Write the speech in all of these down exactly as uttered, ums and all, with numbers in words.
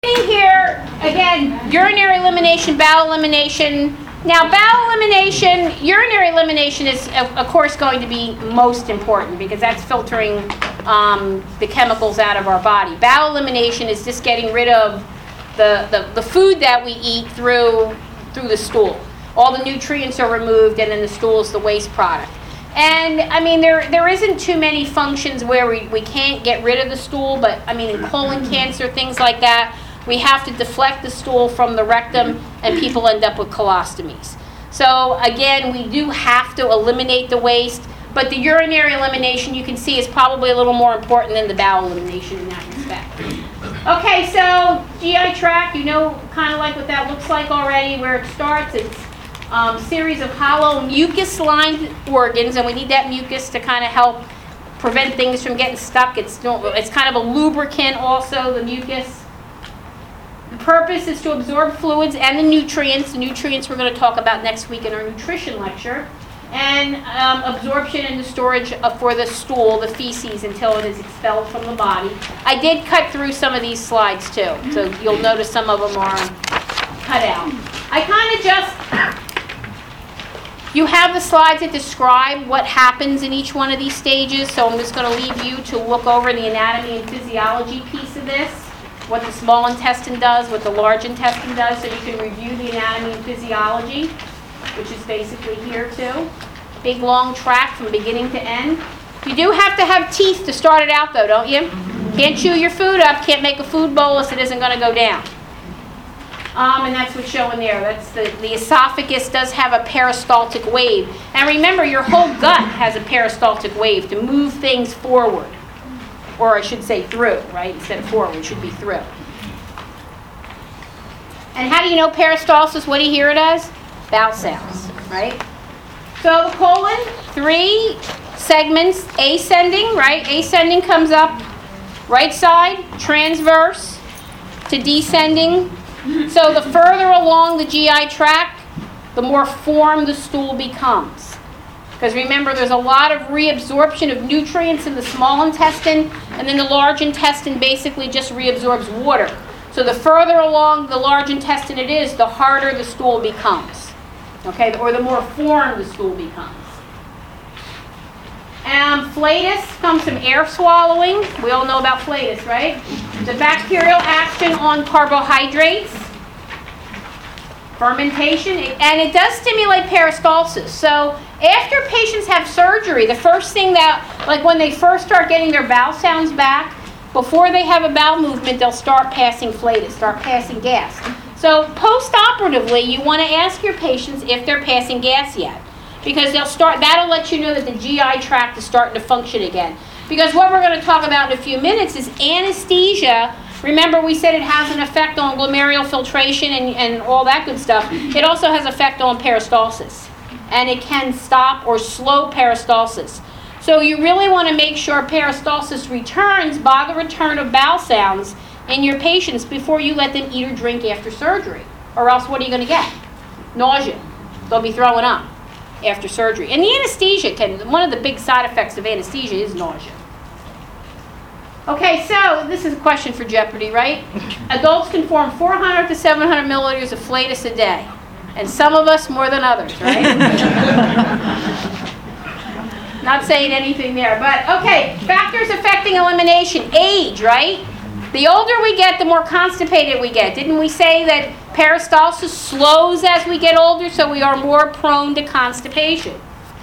Here, again, urinary elimination, bowel elimination. Now, bowel elimination, urinary elimination is, of, of course, going to be most important because that's filtering um, the chemicals out of our body. Bowel elimination is just getting rid of the, the, the food that we eat through, through the stool. All the nutrients are removed, and then the stool is the waste product. And, I mean, there there isn't too many functions where we, we can't get rid of the stool, but, I mean, in colon cancer, things like that, we have to deflect the stool from the rectum, and people end up with colostomies. So, again, we do have to eliminate the waste, but the urinary elimination, you can see, is probably a little more important than the bowel elimination in that respect. Okay, so G I tract, you know kind of like what that looks like already, where it starts. It's a um, series of hollow mucus-lined organs, and we need that mucus to kind of help prevent things from getting stuck. It's, it's kind of a lubricant also, the mucus. The purpose is to absorb fluids and the nutrients. The nutrients we're going to talk about next week in our nutrition lecture. And um, absorption and the storage of, for the stool, the feces, until it is expelled from the body. I did cut through some of these slides too, so you'll notice some of them are cut out. I kind of just, you have the slides that describe what happens in each one of these stages, so I'm just going to leave you to look over the anatomy and physiology piece of this. What the small intestine does, what the large intestine does, so you can review the anatomy and physiology, which is basically here too. Big long tract from beginning to end. You do have to have teeth to start it out though, don't you? Can't chew your food up, can't make a food bolus, it isn't going to go down. Um, and that's what's showing there. That's the, the esophagus does have a peristaltic wave. And remember, your whole gut has a peristaltic wave to move things forward. Or I should say through, right? Instead of forward, it should be through. And how do you know peristalsis? What do you hear it as? Bowel sounds, right? So the colon, three segments, ascending, right? Ascending comes up right side, transverse to descending. So the further along the G I tract, the more formed the stool becomes. Because remember, there's a lot of reabsorption of nutrients in the small intestine, and then the large intestine basically just reabsorbs water. So the further along the large intestine it is, the harder the stool becomes. Okay, or the more formed the stool becomes. Um, flatus comes from air swallowing. We all know about flatus, right? The bacterial action on carbohydrates. Fermentation, and it does stimulate peristalsis. So after patients have surgery, the first thing that, like when they first start getting their bowel sounds back, before they have a bowel movement, they'll start passing flatus, start passing gas. So post-operatively, you want to ask your patients if they're passing gas yet, because they'll start. That'll let you know that the G I tract is starting to function again. Because what we're going to talk about in a few minutes is anesthesia. Remember, we said it has an effect on glomerular filtration and, and all that good stuff. It also has effect on peristalsis. And it can stop or slow peristalsis. So you really want to make sure peristalsis returns by the return of bowel sounds in your patients before you let them eat or drink after surgery. Or else what are you going to get? Nausea. They'll be throwing up after surgery. And the anesthesia can, one of the big side effects of anesthesia is nausea. Okay, so this is a question for Jeopardy, right? Adults can form four hundred to seven hundred milliliters of flatus a day. And some of us more than others, right? Not saying anything there, but okay, factors affecting elimination. Age, right? The older we get, the more constipated we get. Didn't we say that peristalsis slows as we get older, so we are more prone to constipation?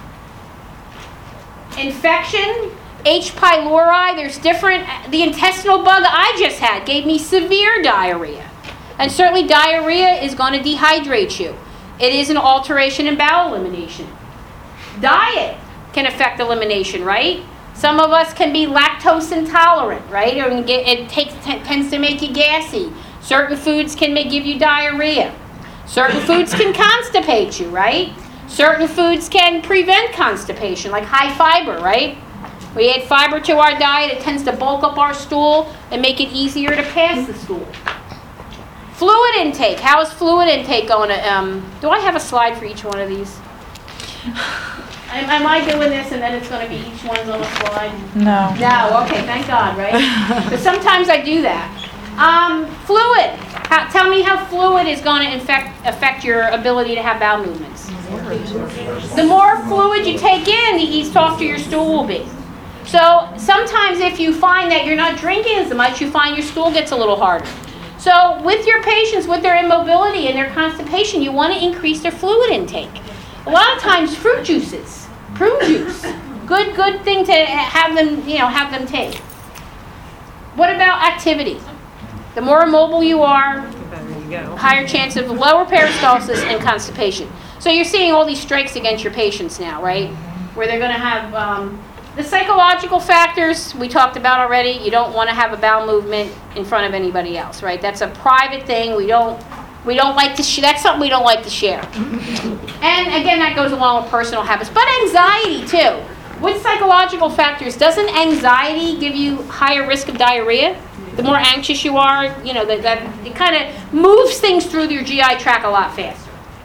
Infection. H. pylori, there's different, the intestinal bug I just had gave me severe diarrhea. And certainly diarrhea is going to dehydrate you. It is an alteration in bowel elimination. Diet can affect elimination, right? Some of us can be lactose intolerant, right? Or it takes, t- tends to make you gassy. Certain foods can make, give you diarrhea. Certain foods can constipate you, right? Certain foods can prevent constipation, like high fiber, right? We add fiber to our diet, it tends to bulk up our stool and make it easier to pass the stool. Fluid intake. How is fluid intake going to, um, do I have a slide for each one of these? Am, am I doing this and then it's going to be each one's on a slide? No. No, okay, thank God, right? But sometimes I do that. Um, fluid. How, tell me how fluid is going to affect, affect your ability to have bowel movements. The more fluid you take in, the softer your stool will be. So sometimes if you find that you're not drinking as much, you find your stool gets a little harder. So with your patients, with their immobility and their constipation, you want to increase their fluid intake. A lot of times fruit juices, prune juice, good, good thing to have them, you know, have them take. What about activity? The more immobile you are, higher chance of lower peristalsis and constipation. So you're seeing all these strikes against your patients now, right? Where they're going to have um, the psychological factors we talked about already. You don't want to have a bowel movement in front of anybody else, right? That's a private thing. We don't we don't like to sh- that's something we don't like to share. And again, that goes along with personal habits, but anxiety too. With psychological factors, doesn't anxiety give you higher risk of diarrhea? The more anxious you are, you know, that, that it kind of moves things through your G I tract a lot faster.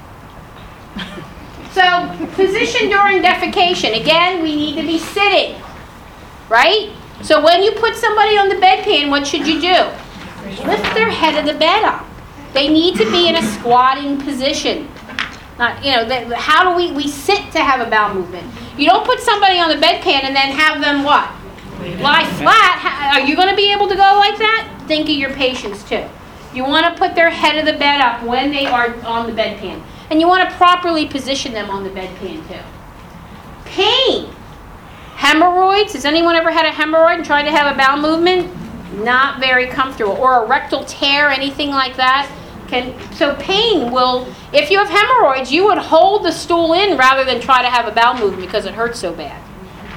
So, position during defecation. Again, we need to be sitting, right? So when you put somebody on the bedpan, what should you do? Lift their head of the bed up. They need to be in a squatting position. Not, you know, the, how do we, we sit to have a bowel movement? You don't put somebody on the bedpan and then have them what? Lie flat. How, are you going to be able to go like that? Think of your patients too. You want to put their head of the bed up when they are on the bedpan. And you want to properly position them on the bedpan too. Pain. Hemorrhoids. Has anyone ever had a hemorrhoid and tried to have a bowel movement? Not very comfortable. Or a rectal tear, anything like that. Can, so pain will, if you have hemorrhoids, you would hold the stool in rather than try to have a bowel movement because it hurts so bad.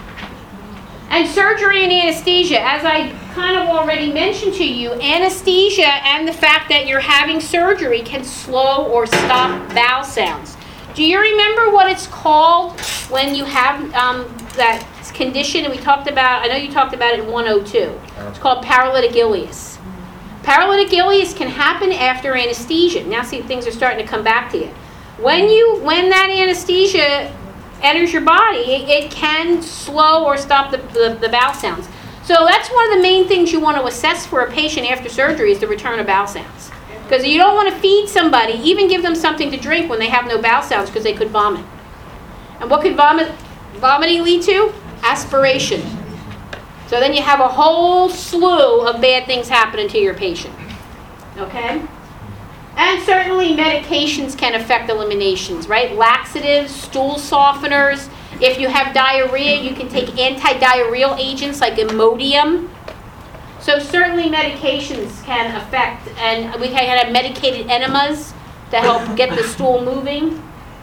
And surgery and anesthesia, as I kind of already mentioned to you, anesthesia and the fact that you're having surgery can slow or stop bowel sounds. Do you remember what it's called when you have um, that condition? And we talked about, I know you talked about it in one oh two. It's called paralytic ileus. Paralytic ileus can happen after anesthesia. Now see, things are starting to come back to you. When you, when that anesthesia enters your body, it, it can slow or stop the, the, the bowel sounds. So that's one of the main things you want to assess for a patient after surgery is the return of bowel sounds. Because you don't want to feed somebody, even give them something to drink when they have no bowel sounds because they could vomit. And what could vomit, vomiting lead to? Aspiration. So then you have a whole slew of bad things happening to your patient. Okay? And certainly medications can affect eliminations, right? Laxatives, stool softeners. If you have diarrhea, you can take anti-diarrheal agents like Imodium. So certainly medications can affect, and we can have medicated enemas to help get the stool moving.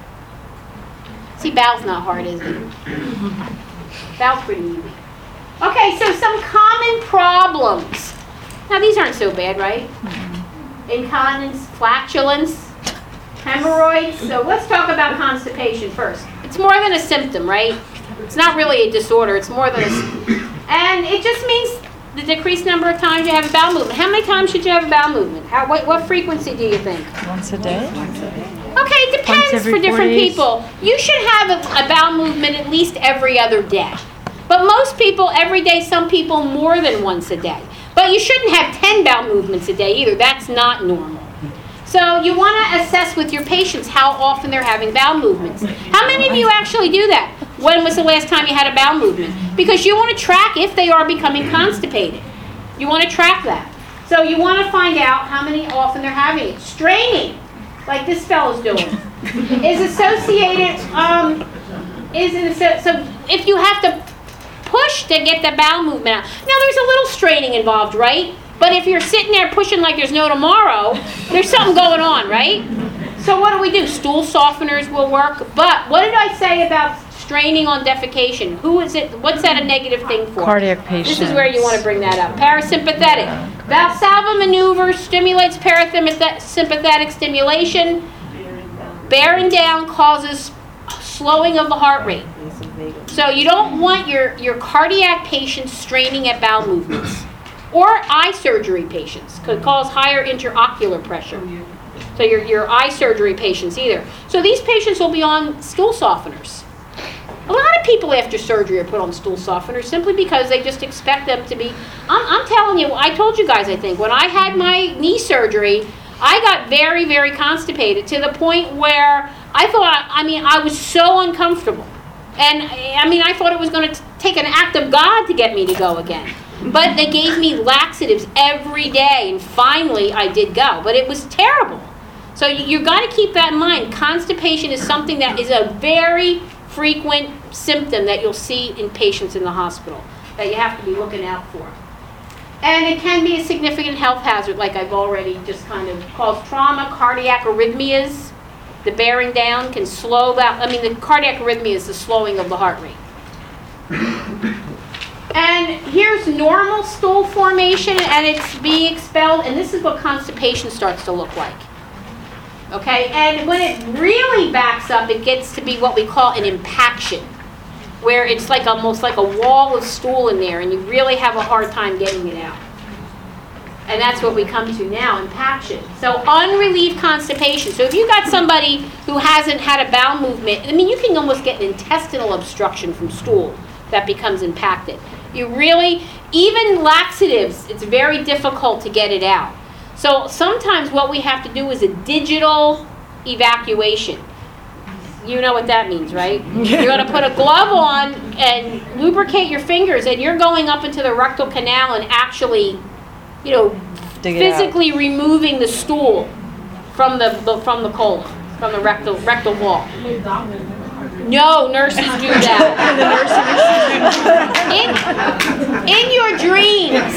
See, bowel's not hard, is it? Bowel's pretty easy. Okay, so some common problems. Now these aren't so bad, right? Incontinence, flatulence, hemorrhoids. So let's talk about constipation first. It's more than a symptom, right? It's not really a disorder. It's more than a... And it just means the decreased number of times you have a bowel movement. How many times should you have a bowel movement? How, what, what frequency do you think? Once a day? Once a day. Okay, it depends for different people. You should have a, a bowel movement at least every other day. But most people, every day, some people more than once a day. But you shouldn't have ten bowel movements a day either. That's not normal. So you want to assess with your patients how often they're having bowel movements. How many of you actually do that? When was the last time you had a bowel movement? Because you want to track if they are becoming constipated. You want to track that. So you want to find out how many often they're having it. Straining, like this fellow's doing, is associated, um, is an, so if you have to push to get the bowel movement out. Now there's a little straining involved, right? But if you're sitting there pushing like there's no tomorrow, there's something going on, right? So what do we do? Stool softeners will work. But what did I say about straining on defecation? Who is it? What's that a negative thing for? Cardiac patients. This is where you want to bring that up. Parasympathetic. Valsalva maneuver stimulates parasympathetic stimulation. Bearing down causes slowing of the heart rate. So you don't want your, your cardiac patients straining at bowel movements. Or eye surgery patients, could cause higher intraocular pressure. So your, your eye surgery patients either. So these patients will be on stool softeners. A lot of people after surgery are put on stool softeners simply because they just expect them to be, I'm, I'm telling you, I told you guys, I think, when I had my knee surgery, I got very, very constipated to the point where I thought, I mean, I was so uncomfortable. And, I mean, I thought it was going to take an act of God to get me to go again. But they gave me laxatives every day, and finally I did go. But it was terrible. So you've got to keep that in mind. Constipation is something that is a very frequent symptom that you'll see in patients in the hospital that you have to be looking out for. And it can be a significant health hazard, like I've already just kind of caused trauma, cardiac arrhythmias. The bearing down can slow that. I mean, the cardiac arrhythmia is the slowing of the heart rate. And here's normal stool formation, and it's being expelled, and this is what constipation starts to look like. Okay, and when it really backs up, it gets to be what we call an impaction, where it's like almost like a wall of stool in there, and you really have a hard time getting it out. And that's what we come to now, impaction. So unrelieved constipation. So if you've got somebody who hasn't had a bowel movement, I mean, you can almost get an intestinal obstruction from stool that becomes impacted. You really, even laxatives, it's very difficult to get it out. So sometimes what we have to do is a digital evacuation. You know what that means, right? You're going to put a glove on and lubricate your fingers, and you're going up into the rectal canal and actually, you know, Dig it physically removing the stool from the, the from the colon, from the rectal rectal wall. No, nurses do that. in, in your dreams.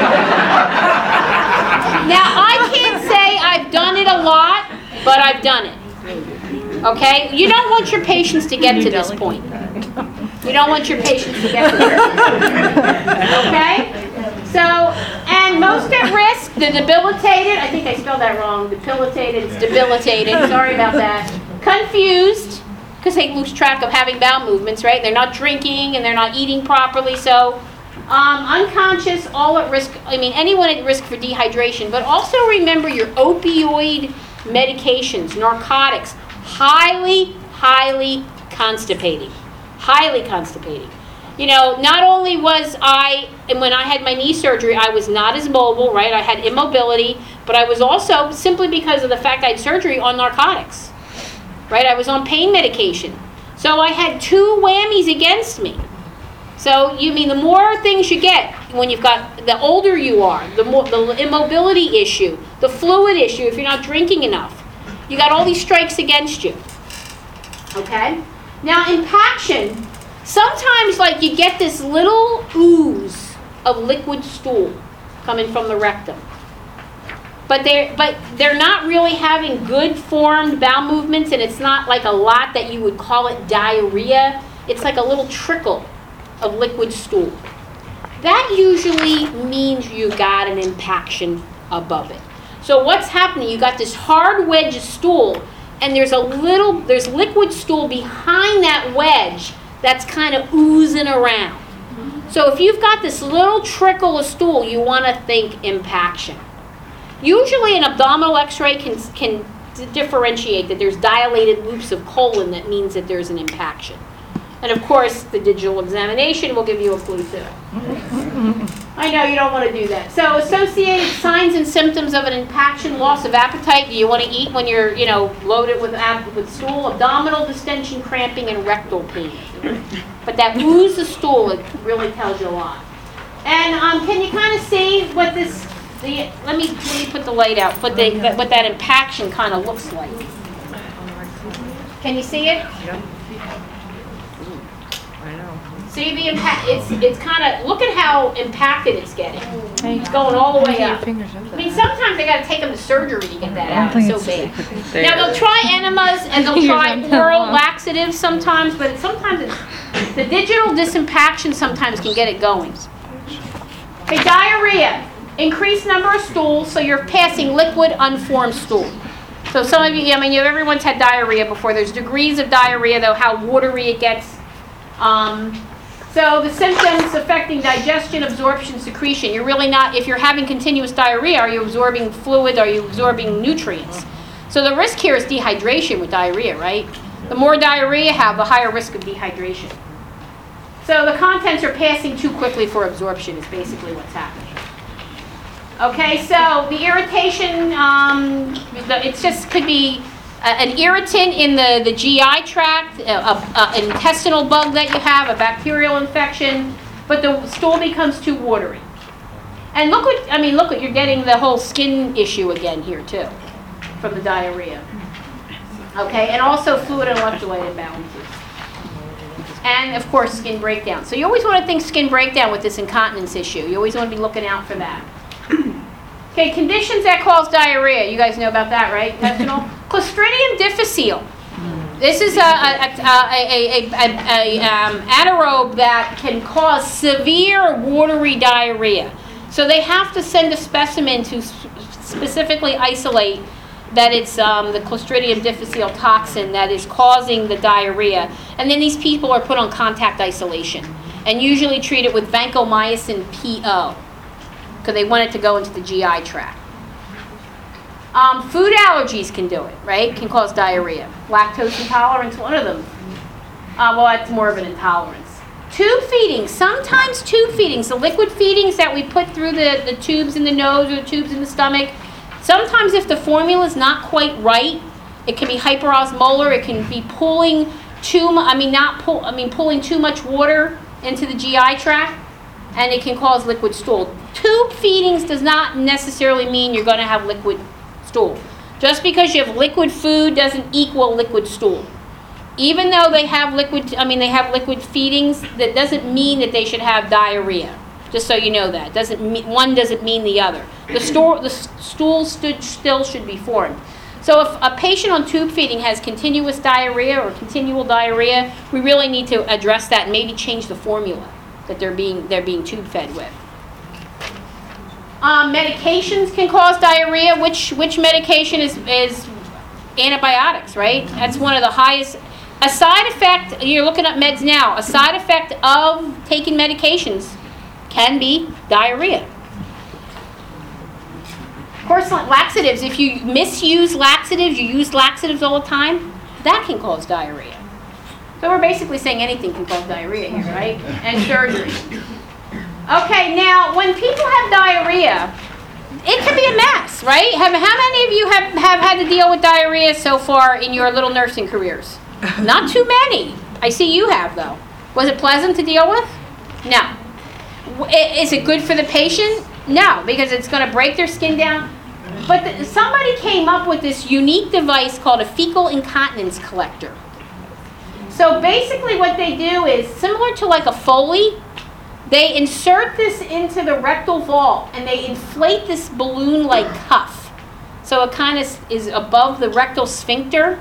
Now, I can't say I've done it a lot, but I've done it. Okay? You don't want your patients to get to this point. You don't want your patients to get to this point. Okay? So, and most at risk, the debilitated, I think I spelled that wrong, debilitated, it's debilitated, sorry about that. Confused, because they lose track of having bowel movements, right? They're not drinking and they're not eating properly, so um, unconscious, all at risk, I mean, anyone at risk for dehydration, but also remember your opioid medications, narcotics, highly, highly constipating, highly constipating. You know, not only was I, and when I had my knee surgery, I was not as mobile, right? I had immobility, but I was also, simply because of the fact I had surgery, on narcotics, right? I was on pain medication. So I had two whammies against me. So, you mean the more things you get when you've got, the older you are, the more, the immobility issue, the fluid issue, if you're not drinking enough. You got all these strikes against you. Okay? Now, impaction. Sometimes, like, you get this little ooze of liquid stool coming from the rectum. But they're, but they're not really having good formed bowel movements, and it's not like a lot that you would call it diarrhea. It's like a little trickle of liquid stool. That usually means you got an impaction above it. So what's happening? You got this hard wedge of stool, and there's a little, there's liquid stool behind that wedge that's kind of oozing around. So if you've got this little trickle of stool, you want to think impaction. Usually an abdominal x-ray can, can d- differentiate that there's dilated loops of colon that means that there's an impaction. And of course, the digital examination will give you a clue too. I know you don't want to do that. So associated signs and symptoms of an impaction: loss of appetite. Do you want to eat when you're, you know, loaded with ab- with stool? Abdominal distension, cramping, and rectal pain. But that ooze of stool, it really tells you a lot. And um, can you kind of see what this? The, let me let me put the light out. What the what that impaction kind of looks like. Can you see it? See the impact? It's it's kind of, look at how impacted it's getting. It's going all the way up. I mean, sometimes they got to take them to surgery to get that out. It's so bad. Now they'll try enemas and they'll try oral laxatives sometimes, but sometimes it's, the digital disimpaction sometimes can get it going. Okay, diarrhea, increased number of stools, so you're passing liquid unformed stool. So some of you, I mean, everyone's had diarrhea before. There's degrees of diarrhea, though, how watery it gets. Um, So the symptoms affecting digestion, absorption, secretion. You're really not, if you're having continuous diarrhea, are you absorbing fluid? Are you absorbing nutrients? So the risk here is dehydration with diarrhea, right? The more diarrhea you have, the higher risk of dehydration. So the contents are passing too quickly for absorption is basically what's happening. Okay, so the irritation, um, the, it's just could be a, an irritant in the, the G I tract, an intestinal bug that you have, a bacterial infection, but the stool becomes too watery. And look what, I mean, look what, you're getting the whole skin issue again here too, from the diarrhea. Okay, and also fluid and electrolyte imbalances. And of course, skin breakdown. So you always want to think skin breakdown with this incontinence issue. You always want to be looking out for that. Okay, conditions that cause diarrhea. You guys know about that, right? Intestinal. Clostridium difficile. This is a, a, a, a, a, a um, anaerobe that can cause severe watery diarrhea. So they have to send a specimen to specifically isolate that it's um, the Clostridium difficile toxin that is causing the diarrhea. And then these people are put on contact isolation and usually treated with vancomycin P O because they want it to go into the G I tract. Um, food allergies can do it, right? Can cause diarrhea. Lactose intolerance, one of them. Uh, well, that's more of an intolerance. Tube feedings, sometimes tube feedings, the liquid feedings that we put through the, the tubes in the nose or the tubes in the stomach, sometimes if the formula is not quite right, it can be hyperosmolar, it can be pulling too much, I mean not pull, I mean pulling too much water into the G I tract, and it can cause liquid stool. Tube feedings does not necessarily mean you're going to have liquid stool. Just because you have liquid food doesn't equal liquid stool. Even though they have liquid, I mean they have liquid feedings, that doesn't mean that they should have diarrhea. Just so you know that. Doesn't mean, one doesn't mean the other. The, store, the stool stood, still should be formed. So if a patient on tube feeding has continuous diarrhea or continual diarrhea, we really need to address that and maybe change the formula that they're being, they're being tube fed with. Um, medications can cause diarrhea. Which, which medication is, is antibiotics, right? That's one of the highest. A side effect, you're looking at meds now, a side effect of taking medications can be diarrhea. Of course, laxatives, if you misuse laxatives, you use laxatives all the time, that can cause diarrhea. So we're basically saying anything can cause diarrhea here, right? And surgery. Okay, now when people have diarrhea, it can be a mess, right? Have, how many of you have, have had to deal with diarrhea so far in your little nursing careers? Not too many. I see you have, though. Was it pleasant to deal with? No. Is it good for the patient? No, because it's going to break their skin down. But the, somebody came up with this unique device called a fecal incontinence collector. So basically what they do is, similar to like a Foley, they insert this into the rectal vault and they inflate this balloon-like cuff. So it kind of is above the rectal sphincter.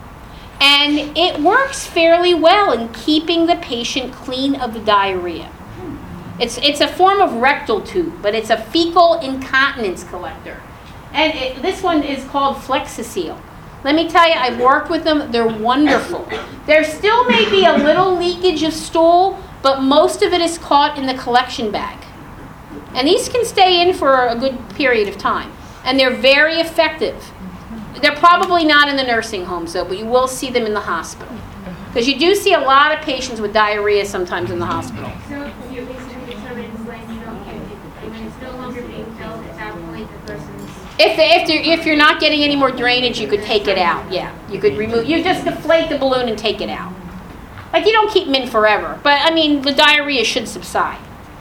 And it works fairly well in keeping the patient clean of the diarrhea. It's, it's a form of rectal tube, but it's a fecal incontinence collector. And it, this one is called Flexaseal. Let me tell you, I've worked with them. They're wonderful. There still may be a little leakage of stool, but most of it is caught in the collection bag. And these can stay in for a good period of time. And they're very effective. They're probably not in the nursing homes, though, but you will see them in the hospital. Because you do see a lot of patients with diarrhea sometimes in the hospital. So you're basically determining when you don't get it, when it's no longer being filled, at that point the person's... If, the, if, the, if you're not getting any more drainage, you could take it out, yeah. You could remove, you just deflate the balloon and take it out. Like, you don't keep them in forever, but, I mean, the diarrhea should subside.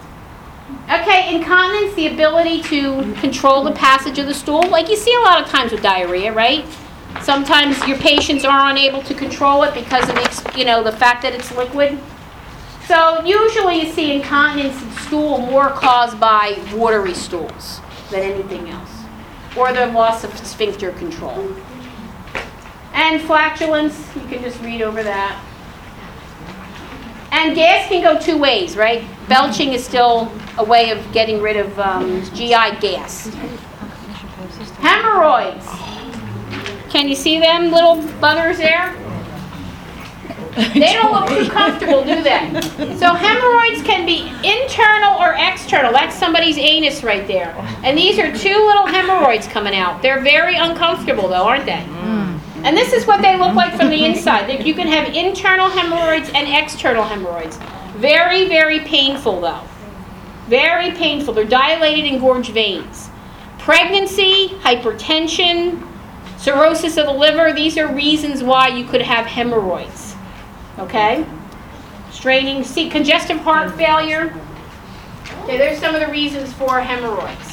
Okay, incontinence, the ability to control the passage of the stool. Like you see a lot of times with diarrhea, right? Sometimes your patients are unable to control it because of the, you know, the fact that it's liquid. So usually you see incontinence in stool more caused by watery stools than anything else, or the loss of sphincter control. And flatulence, you can just read over that. And gas can go two ways, right? Belching is still a way of getting rid of um, G I gas. Hemorrhoids. Can you see them little buggers there? They don't look too comfortable, do they? So hemorrhoids can be internal or external. That's somebody's anus right there. And these are two little hemorrhoids coming out. They're very uncomfortable, though, aren't they? Mm. And this is what they look like from the inside. Like, you can have internal hemorrhoids and external hemorrhoids. Very, very painful though. Very painful. They're dilated engorged veins. Pregnancy, hypertension, cirrhosis of the liver, these are reasons why you could have hemorrhoids. Okay? Straining, see, congestive heart failure. Okay, there's some of the reasons for hemorrhoids.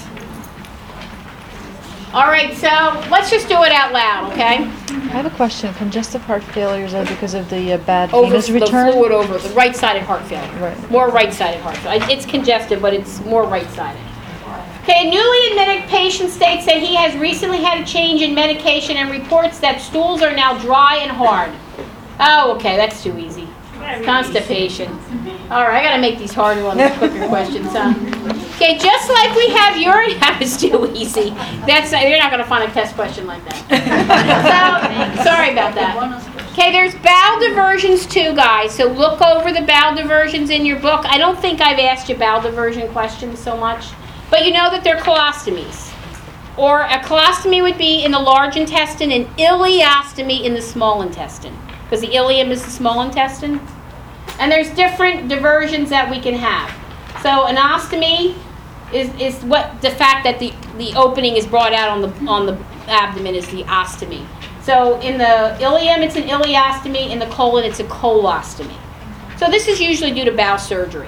All right, so let's just do it out loud, okay? I have a question. Congestive heart failures are because of the uh, bad Over venous the return? fluid over the right-sided heart failure. Right. More right-sided heart failure. It's congestive, but it's more right-sided. Okay, a newly admitted patient states that he has recently had a change in medication and reports that stools are now dry and hard. Oh, okay, that's too easy. Constipation. All right, I gotta make these harder ones, quicker questions, huh? Okay, just like we have urine, that was too easy. That's you're not gonna find a test question like that. So, sorry about that. Okay, there's bowel diversions too, guys. So look over the bowel diversions in your book. I don't think I've asked you bowel diversion questions so much, but you know that they're colostomies. Or a colostomy would be in the large intestine, and ileostomy in the small intestine, because the ileum is the small intestine. And there's different diversions that we can have. So an ostomy is, is what the fact that the, the opening is brought out on the on the abdomen is the ostomy. So in the ileum it's an ileostomy, in the colon it's a colostomy. So this is usually due to bowel surgery.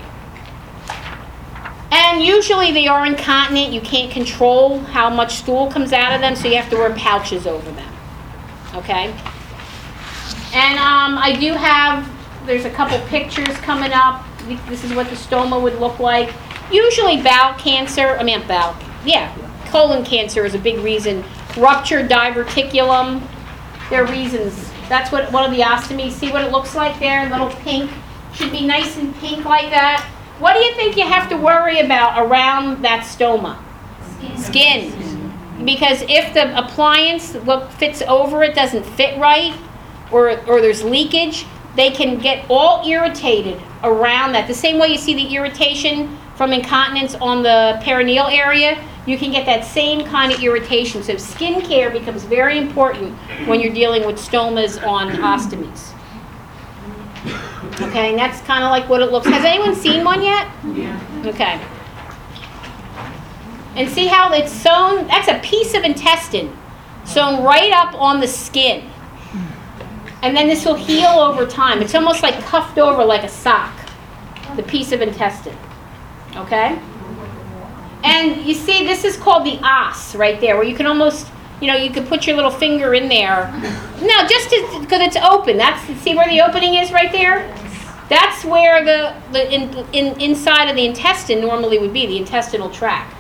And usually they are incontinent. You can't control how much stool comes out of them, so you have to wear pouches over them. Okay? And um, I do have, there's a couple pictures coming up. This is what the stoma would look like. Usually bowel cancer, I mean bowel, yeah, colon cancer is a big reason. Ruptured diverticulum, there are reasons. That's what one of the ostomies, see what it looks like there, little pink. Should be nice and pink like that. What do you think you have to worry about around that stoma? Skin. Skin. Because if the appliance, what fits over it doesn't fit right, or, or there's leakage, they can get all irritated around that. The same way you see the irritation from incontinence on the perineal area, you can get that same kind of irritation. So skin care becomes very important when you're dealing with stomas on ostomies. Okay, and that's kind of like what it looks. Has anyone seen one yet? Yeah. Okay. And see how it's sewn? That's a piece of intestine sewn right up on the skin. And then this will heal over time. It's almost like cuffed over like a sock, the piece of intestine. Okay? And you see, this is called the os right there, where you can almost, you know, you could put your little finger in there. No, just because it's open. That's, see where the opening is right there? That's where the, the in, in, inside of the intestine normally would be, the intestinal tract.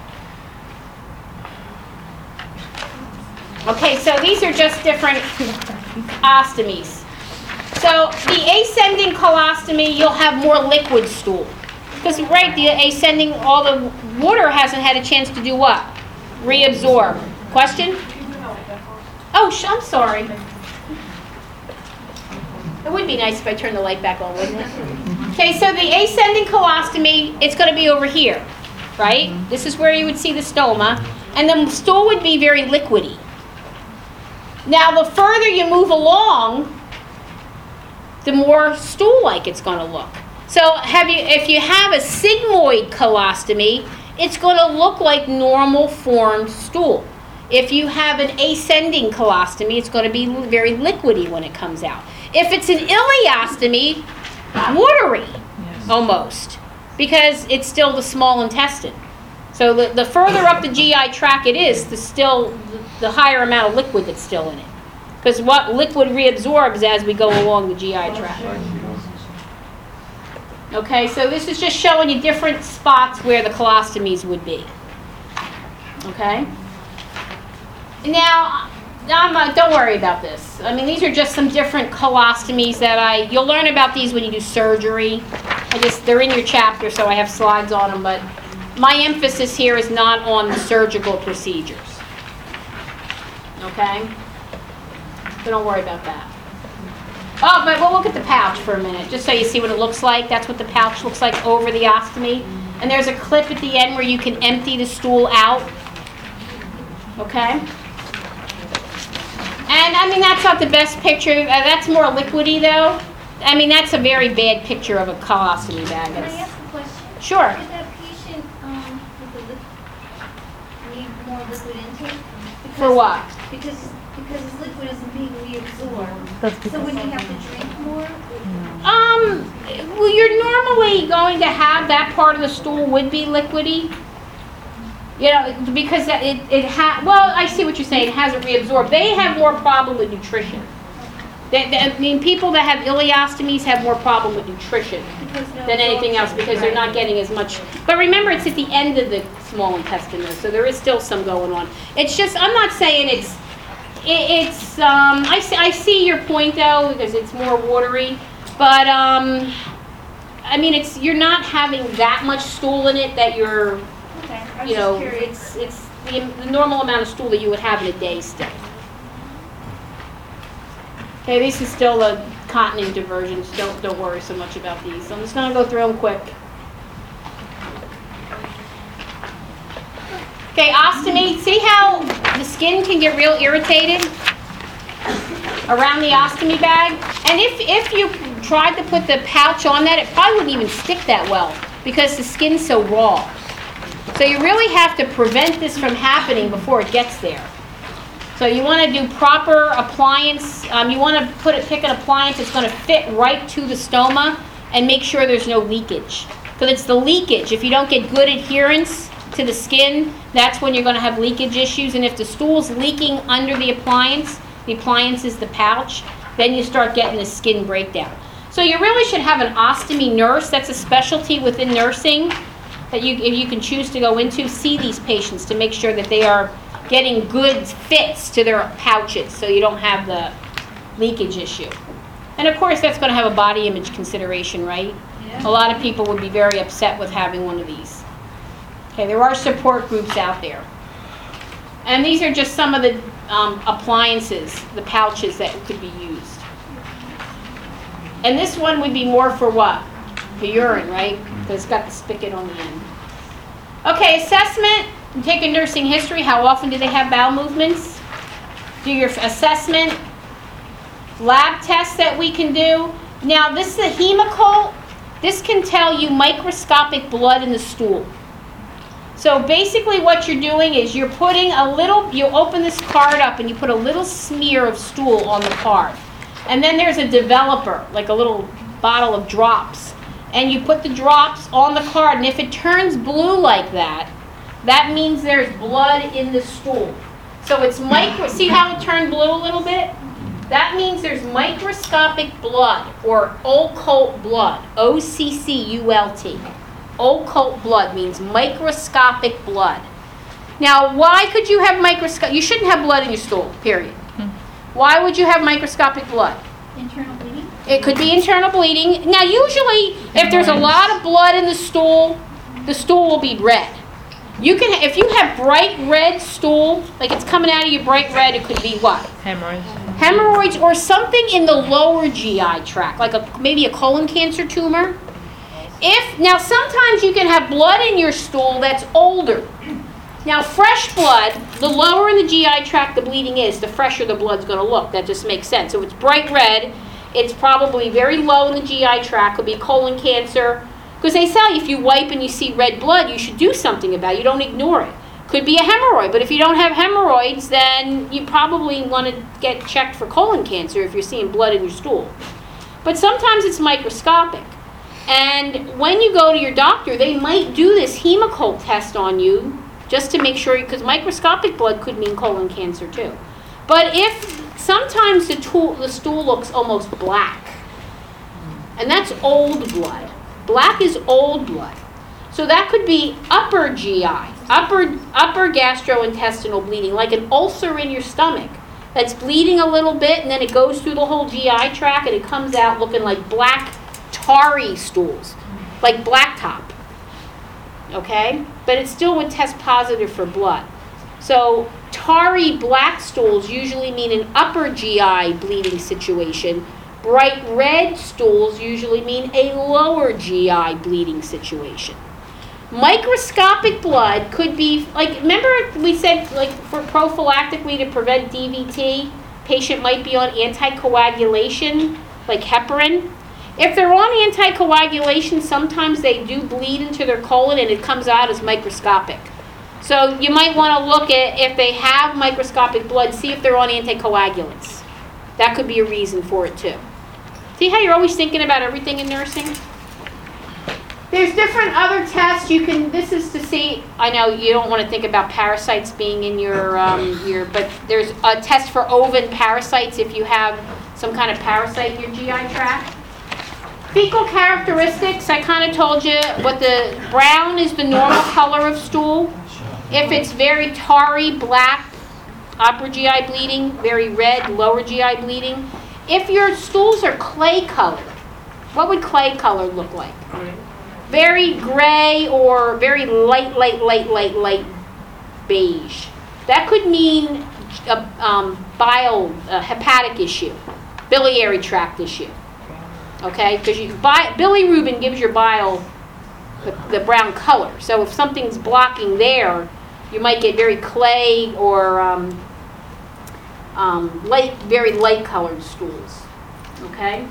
Okay, so these are just different ostomies. So the ascending colostomy, you'll have more liquid stool. Because, right, the ascending, all the water hasn't had a chance to do what? Reabsorb. Question? Oh, sh- I'm sorry. It would be nice if I turned the light back on, wouldn't it? Okay, so the ascending colostomy, it's going to be over here, right? This is where you would see the stoma. And the stool would be very liquidy. Now, the further you move along, the more stool-like it's going to look. So have you, if you have a sigmoid colostomy, it's going to look like normal formed stool. If you have an ascending colostomy, it's going to be very liquidy when it comes out. If it's an ileostomy, watery, yes. Almost, because it's still the small intestine. So the, the further up the G I tract it is, the still the higher amount of liquid that's still in it. Because what liquid reabsorbs as we go along the G I tract. Okay, so this is just showing you different spots where the colostomies would be. Okay? Now, I'm, uh, don't worry about this. I mean, these are just some different colostomies that I, you'll learn about these when you do surgery. I just, they're in your chapter, so I have slides on them, but my emphasis here is not on the surgical procedures. Okay? So don't worry about that. Oh, but we'll look at the pouch for a minute, just so you see what it looks like. That's what the pouch looks like over the ostomy. And there's a clip at the end where you can empty the stool out. Okay? And And I mean, that's not the best picture. Uh, that's more liquidy, though. I mean, that's a very bad picture of a colostomy bag. Can I It's- ask a question? Sure. Did that patient, um, with the lip, need more liquid intake? For Because- what? Because, because his liquid isn't being reabsorbed. That's So because, would he have to drink more? Um, well, you're normally going to have that part of the stool would be liquidy. You know, because that- it, it ha, well, I see what you're saying, it hasn't reabsorbed. They have more problem with nutrition. They, they- I mean, people that have ileostomies have more problem with nutrition Because no than anything else absorption, because they're right. not getting as much. But remember, it's at the end of the small intestine though, so there is still some going on. It's just, I'm not saying it's, it, it's, um, I see, I see your point though, because it's more watery, but, um, I mean, it's, you're not having that much stool in it that you're, Okay, I was you know, just curious. it's, it's the, the normal amount of stool that you would have in a day still. Okay, this is still the continent diversions. Don't don't worry so much about these. So I'm just gonna go through them quick. Okay, ostomy. See how the skin can get real irritated around the ostomy bag? And if if you tried to put the pouch on that, it probably wouldn't even stick that well because the skin's so raw. So you really have to prevent this from happening before it gets there. So you want to do proper appliance. Um, you want to put a, pick an appliance that's going to fit right to the stoma and make sure there's no leakage. Because it's the leakage. If you don't get good adherence to the skin, that's when you're going to have leakage issues. And if the stool's leaking under the appliance, the appliance is the pouch, then you start getting the skin breakdown. So you really should have an ostomy nurse. That's a specialty within nursing that you, if you can choose to go into, see these patients to make sure that they are getting good fits to their pouches so you don't have the leakage issue. And of course that's going to have a body image consideration, right? Yeah. A lot of people would be very upset with having one of these. Okay, there are support groups out there. And these are just some of the um, appliances, the pouches that could be used. And this one would be more for what? For urine, right? Because it's got the spigot on the end. Okay, assessment. You take a nursing history. How often do they have bowel movements? Do your assessment. Lab tests that we can do. Now, this is a hemocult. This can tell you microscopic blood in the stool. So basically what you're doing is you're putting a little, you open this card up and you put a little smear of stool on the card. And then there's a developer, like a little bottle of drops. And you put the drops on the card, and if it turns blue like that, that means there's blood in the stool. So it's micro, see how it turned blue a little bit? That means there's microscopic blood, or occult blood, O C C U L T. Occult blood means microscopic blood. Now, why could you have microscopic, you shouldn't have blood in your stool, period. Why would you have microscopic blood? Internal bleeding? It could be internal bleeding. Now, usually, if there's a lot of blood in the stool, the stool will be red. You can, if you have bright red stool, like it's coming out of you bright red, it could be what? hemorrhoids. Hemorrhoids or something in the lower G I tract, like a, maybe a colon cancer tumor. If, now sometimes you can have blood in your stool that's older. Now fresh blood, the lower in the G I tract the bleeding is, the fresher the blood's going to look. That just makes sense. So it's bright red, it's probably very low in the G I tract, could be colon cancer. Because they say if you wipe and you see red blood, you should do something about it. You don't ignore it. Could be a hemorrhoid, but if you don't have hemorrhoids, then you probably want to get checked for colon cancer if you're seeing blood in your stool. But sometimes it's microscopic. And when you go to your doctor, they might do this hemocult test on you just to make sure, because microscopic blood could mean colon cancer too. But if sometimes the, tool, the stool looks almost black, and that's old blood. Black is old blood. So that could be upper G I, upper, upper gastrointestinal bleeding, like an ulcer in your stomach that's bleeding a little bit, and then it goes through the whole G I tract, and it comes out looking like black, tarry stools, like blacktop. Okay? But it still would test positive for blood. So tarry black stools usually mean an upper G I bleeding situation. Bright red stools usually mean a lower G I bleeding situation. Microscopic blood could be, like, remember we said, like, for prophylactically to prevent D V T, patient might be on anticoagulation, like heparin. If they're on anticoagulation, sometimes they do bleed into their colon and it comes out as microscopic. So you might want to look at if they have microscopic blood, see if they're on anticoagulants. That could be a reason for it too. See how you're always thinking about everything in nursing? There's different other tests you can, this is to see, I know you don't want to think about parasites being in your, um, your, but there's a test for oven parasites if you have some kind of parasite in your G I tract. Fecal characteristics, I kind of told you what the brown is the normal color of stool. If it's very tarry, black, upper G I bleeding, very red, lower G I bleeding. If your stools are clay colored, what would clay color look like? Very gray or very light, light, light, light, light beige. That could mean a um, bile, a hepatic issue, biliary tract issue. Okay, because you bi- bilirubin gives your bile the, the brown color. So if something's blocking there, you might get very clay or um, um, light, very light colored stools. Okay.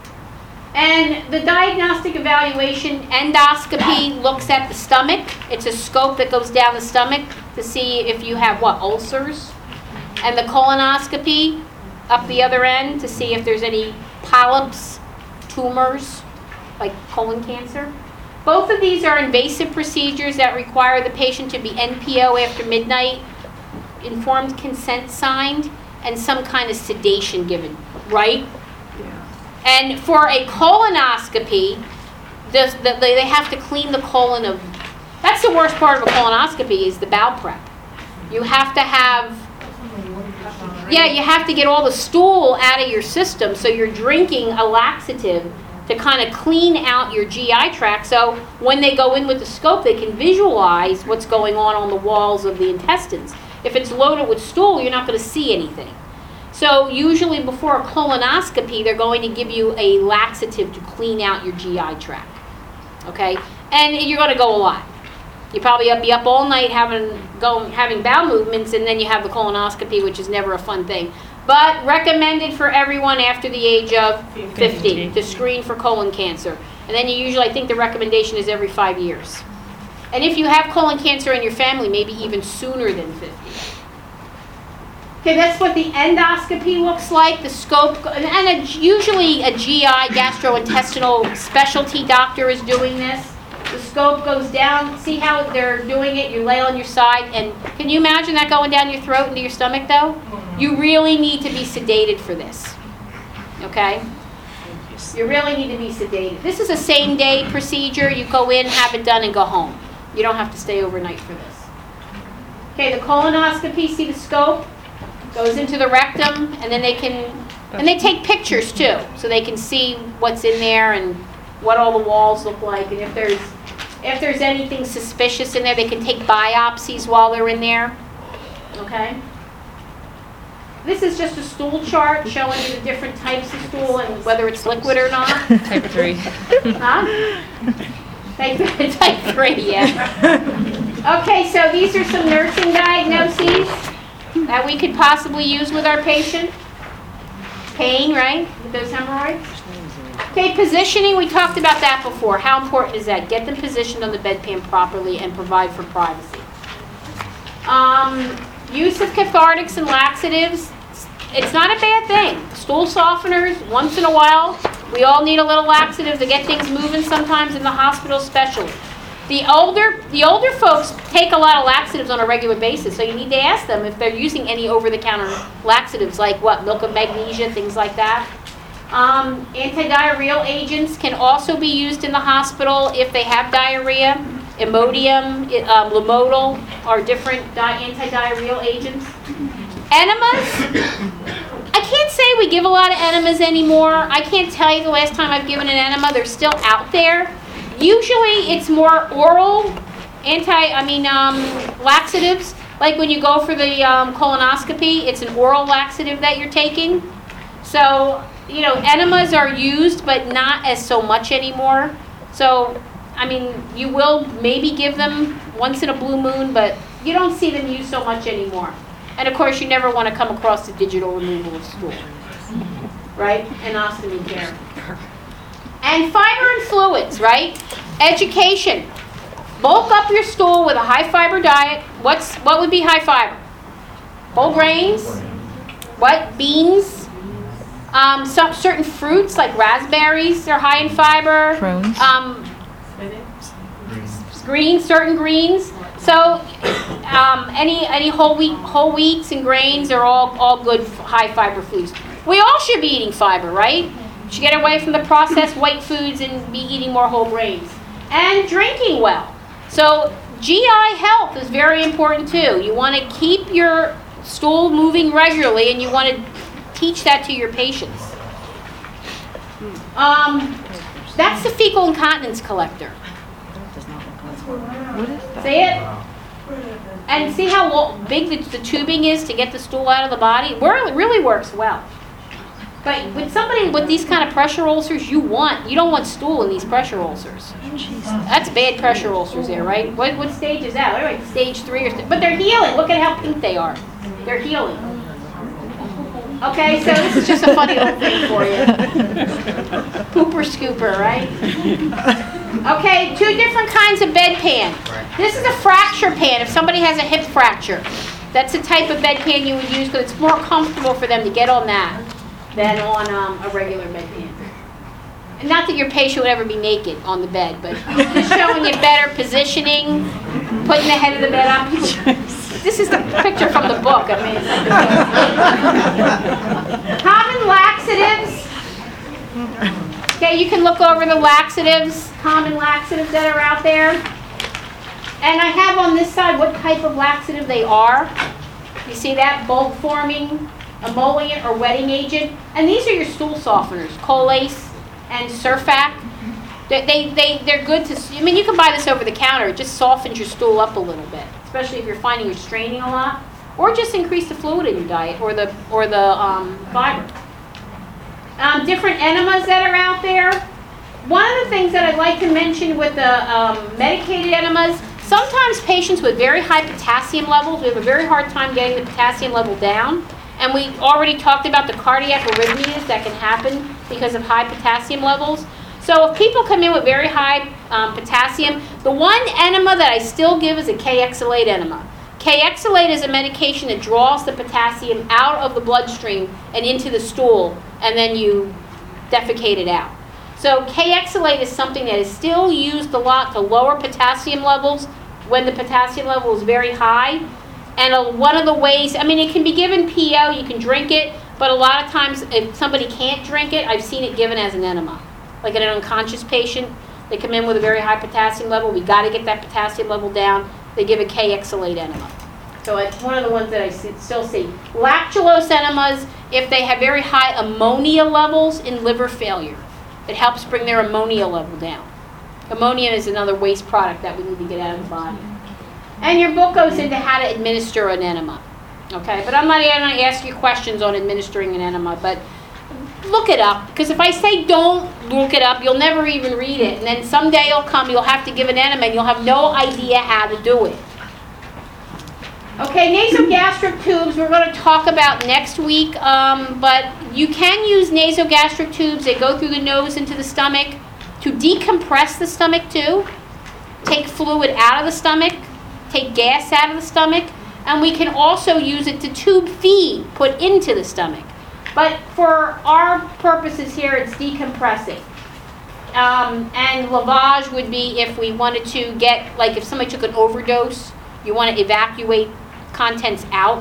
And the diagnostic evaluation, endoscopy looks at the stomach. It's a scope that goes down the stomach to see if you have, what, ulcers? And the colonoscopy up the other end to see if there's any polyps, tumors, like colon cancer. Both of these are invasive procedures that require the patient to be N P O after midnight, informed consent signed, and some kind of sedation given, right? And for a colonoscopy, the, the, they have to clean the colon of, that's the worst part of a colonoscopy is the bowel prep. You have to have, yeah, you have to get all the stool out of your system, so you're drinking a laxative to kind of clean out your G I tract, so when they go in with the scope, they can visualize what's going on on the walls of the intestines. If it's loaded with stool, you're not going to see anything. So usually before a colonoscopy, they're going to give you a laxative to clean out your G I tract, okay? And you're going to go a lot. You probably be up all night having go, having bowel movements, and then you have the colonoscopy, which is never a fun thing. But recommended for everyone after the age of fifty to screen for colon cancer. And then you usually, I think the recommendation is every five years. And if you have colon cancer in your family, maybe even sooner than fifty. Okay, that's what the endoscopy looks like, the scope, and a, usually a G I, gastrointestinal specialty doctor is doing this. The scope goes down, see how they're doing it, you lay on your side, and can you imagine that going down your throat into your stomach though? You really need to be sedated for this, okay? You really need to be sedated. This is a same day procedure, you go in, have it done, and go home. You don't have to stay overnight for this. Okay, the colonoscopy, see the scope? Goes into the rectum, and then they can, and they take pictures too, so they can see what's in there and what all the walls look like, and if there's, if there's anything suspicious in there, they can take biopsies while they're in there, okay? This is just a stool chart showing you the different types of stool and whether it's liquid or not. Type three. Huh? Type, type three, yeah. Okay, so these are some nursing diagnoses that we could possibly use with our patient. Pain, right, with those hemorrhoids. Okay, positioning, we talked about that before. How important is that? Get them positioned on the bedpan properly and provide for privacy. Um, use of cathartics and laxatives, it's not a bad thing. Stool softeners, once in a while, we all need a little laxative to get things moving sometimes in the hospital especially. The older, the older folks take a lot of laxatives on a regular basis, so you need to ask them if they're using any over-the-counter laxatives like what, milk of magnesia, things like that. Um, antidiarrheal agents can also be used in the hospital if they have diarrhea. Imodium, um, Lomotil are different di- antidiarrheal agents. Enemas. I can't say we give a lot of enemas anymore. I can't tell you the last time I've given an enema. They're still out there. Usually it's more oral anti, I mean, um, laxatives. Like when you go for the um, colonoscopy, it's an oral laxative that you're taking. So, you know, enemas are used, but not as so much anymore. So, I mean, you will maybe give them once in a blue moon, but you don't see them used so much anymore. And of course, you never want to come across the digital removal of stool, right? And ostomy care. And fiber and fluids, right? Education. Bulk up your stool with a high fiber diet. What's what would be high fiber? Whole grains. What? Beans. Um, some certain fruits like raspberries are high in fiber. Prunes. Um, greens, certain greens. So um, any any whole wheat, whole wheats and grains are all all good f- high fiber foods. We all should be eating fiber, right? You should get away from the processed white foods and be eating more whole grains. And drinking well. So G I health is very important too. You want to keep your stool moving regularly, and you want to teach that to your patients. Um, that's the fecal incontinence collector. What is that? See it? And see how lo- big the, the tubing is to get the stool out of the body? Where it really works well. But with somebody with these kind of pressure ulcers, you want you don't want stool in these pressure ulcers. That's bad pressure ulcers there, right? What what stage is that? What, like stage three or st- but they're healing. Look at how pink they are. They're healing. Okay, so this is just a funny little thing for you. Pooper scooper, right? Okay, two different kinds of bedpan. This is a fracture pan. If somebody has a hip fracture, that's the type of bedpan you would use because it's more comfortable for them to get on that than on um, a regular bedpan. And not that your patient would ever be naked on the bed, but just showing you better positioning, putting the head of the bed on. This is the picture from the book. I mean, it's like common laxatives. Okay, you can look over the laxatives, common laxatives that are out there. And I have on this side what type of laxative they are. You see that? Bulk forming, emollient, or wetting agent. And these are your stool softeners, Colace and Surfac. They, they, they, they're good to, I mean, you can buy this over the counter. It just softens your stool up a little bit, especially if you're finding you're straining a lot. Or just increase the fluid in your diet or the, or the um, fiber. Um, different enemas that are out there. One of the things that I'd like to mention with the um, medicated enemas, sometimes patients with very high potassium levels, we have a very hard time getting the potassium level down. And we already talked about the cardiac arrhythmias that can happen because of high potassium levels. So if people come in with very high um, potassium, the one enema that I still give is a K-Exalate enema. K-Exalate is a medication that draws the potassium out of the bloodstream and into the stool, and then you defecate it out. So K-Exalate is something that is still used a lot to lower potassium levels when the potassium level is very high. And a, one of the ways, I mean, it can be given P O, you can drink it, but a lot of times if somebody can't drink it, I've seen it given as an enema. Like in an unconscious patient, they come in with a very high potassium level, we got to get that potassium level down, they give a K-Exalate enema. So it's one of the ones that I see, still see. Lactulose enemas, if they have very high ammonia levels in liver failure, it helps bring their ammonia level down. Ammonia is another waste product that we need to get out of the body. And your book goes into how to administer an enema. Okay, but I'm not going to ask you questions on administering an enema, but look it up. Because if I say don't look it up, you'll never even read it. And then someday you'll come, you'll have to give an enema, and you'll have no idea how to do it. Okay, nasogastric tubes we're going to talk about next week, um, but you can use nasogastric tubes. They go through the nose into the stomach to decompress the stomach too, take fluid out of the stomach, take gas out of the stomach, and we can also use it to tube feed, put into the stomach. But for our purposes here, it's decompressing. Um, and lavage would be if we wanted to get, like if somebody took an overdose, you want to evacuate contents out.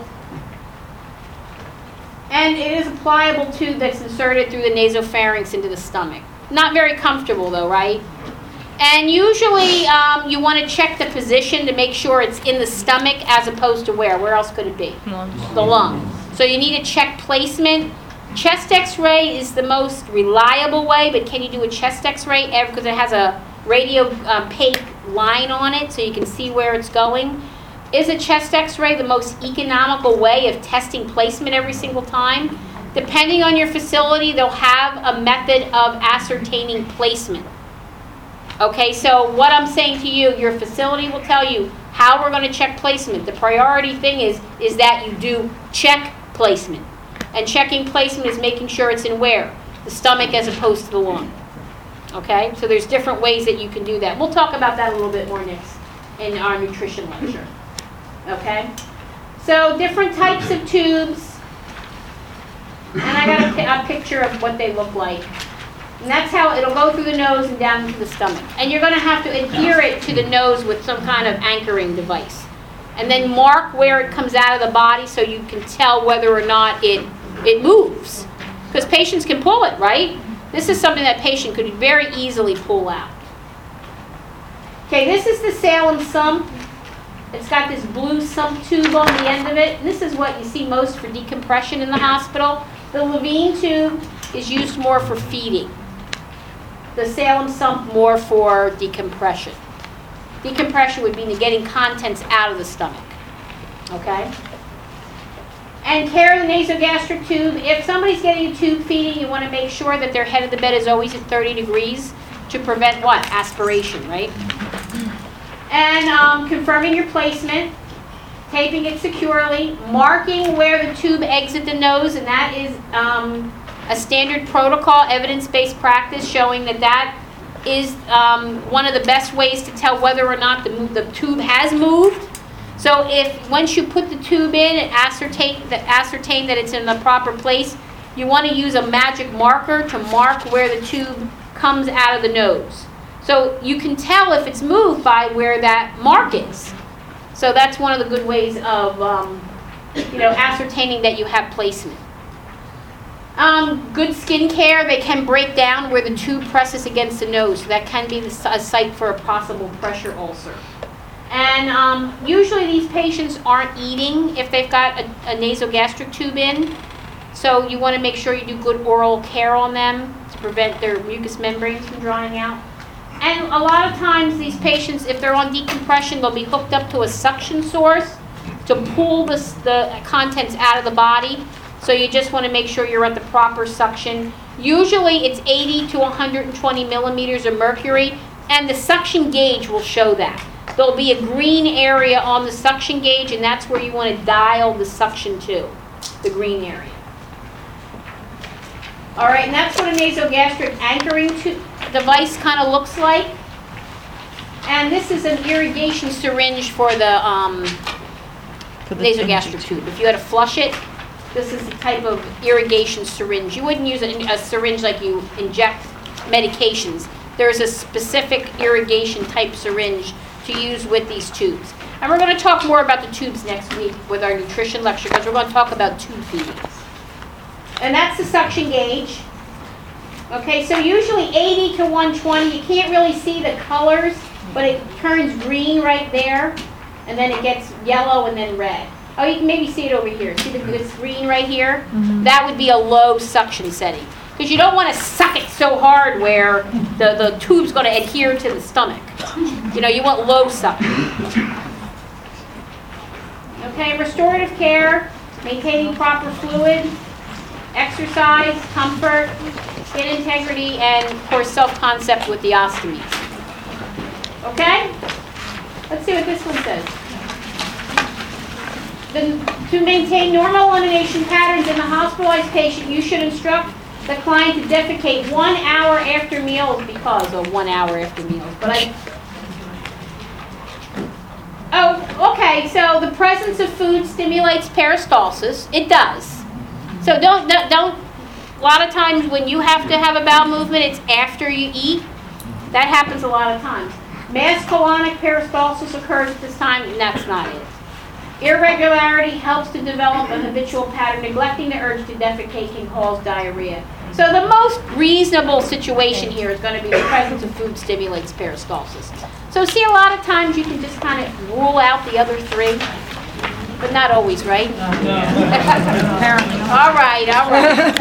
And it is a pliable tube that's inserted through the nasopharynx into the stomach. Not very comfortable though, right? And usually um, you want to check the position to make sure it's in the stomach as opposed to where? Where else could it be? Lungs. The lung. So you need to check placement. Chest x-ray is the most reliable way, but can you do a chest x-ray? Because it has a radio um, opaque line on it so you can see where it's going. Is a chest x-ray the most economical way of testing placement every single time? Depending on your facility, they'll have a method of ascertaining placement. Okay, so what I'm saying to you, your facility will tell you How we're going to check placement. The priority thing is, is that you do check placement. And checking placement is making sure it's in where? The stomach as opposed to the lung. Okay? So there's different ways that you can do that. We'll talk about that a little bit more next in our nutrition lecture. Okay? So different types of tubes. And I got a, pi- a picture of what they look like. And that's how it'll go through the nose and down into the stomach. And you're going to have to adhere it to the nose with some kind of anchoring device. And then mark where it comes out of the body so you can tell whether or not it, it moves. Because patients can pull it, right? This is something that patient could very easily pull out. Okay, this is the Salem sump. It's got this blue sump tube on the end of it. And this is what you see most for decompression in the hospital. The Levine tube is used more for feeding. The Salem sump more for decompression. Decompression would mean getting contents out of the stomach. Okay? And care of the nasogastric tube. If somebody's getting a tube feeding, you want to make sure that their head of the bed is always at thirty degrees to prevent what? Aspiration, right? And um, confirming your placement, taping it securely, marking where the tube exits the nose, and that is um, a standard protocol, evidence-based practice showing that that is um, one of the best ways to tell whether or not the, the tube has moved. So if once you put the tube in and ascertain that, ascertain that it's in the proper place, you want to use a magic marker to mark where the tube comes out of the nose. So you can tell if it's moved by where that mark is. So that's one of the good ways of um, you know, ascertaining that you have placement. Um, good skin care, they can break down where the tube presses against the nose. So that can be the, a site for a possible pressure ulcer. And um, usually these patients aren't eating if they've got a, a nasogastric tube in. So you want to make sure you do good oral care on them to prevent their mucous membranes from drying out. And a lot of times these patients, if they're on decompression, they'll be hooked up to a suction source to pull the, the contents out of the body. So you just want to make sure you're at the proper suction. Usually it's eighty to one hundred twenty millimeters of mercury, and the suction gauge will show that. There'll be a green area on the suction gauge, and that's where you want to dial the suction to, the green area. All right, and that's what a nasogastric anchoring tu- device kind of looks like. And this is an irrigation syringe for the, um, For the nasogastric tube. If you had to flush it, this is the type of irrigation syringe. You wouldn't use a, a syringe like you inject medications. There's a specific irrigation type syringe to use with these tubes. And we're going to talk more about the tubes next week with our nutrition lecture, because we're going to talk about tube feedings. And that's the suction gauge. Okay, so usually eighty to one twenty. You can't really see the colors, but it turns green right there, and then it gets yellow and then red. Oh, you can maybe see it over here. See the this green right here? Mm-hmm. That would be a low suction setting. Because you don't want to suck it so hard where the, the tube's going to adhere to the stomach. You know, you want low suction. Okay, restorative care, maintaining proper fluid, exercise, comfort, skin integrity, and of course self-concept with the ostomies. Okay? Let's see what this one says. The, to maintain normal elimination patterns in the hospitalized patient, you should instruct the client to defecate one hour after meals because of one hour after meals. But I. Oh, okay. So the presence of food stimulates peristalsis. It does. So don't don't. A lot of times when you have to have a bowel movement, it's after you eat. That happens a lot of times. Mass colonic peristalsis occurs at this time, and that's not it. Irregularity helps to develop a habitual pattern. Neglecting the urge to defecate can cause diarrhea. So the most reasonable situation here is going to be the presence of food stimulates peristalsis. So see, a lot of times you can just kind of rule out the other three, but not always, right? Apparently. All right, all right.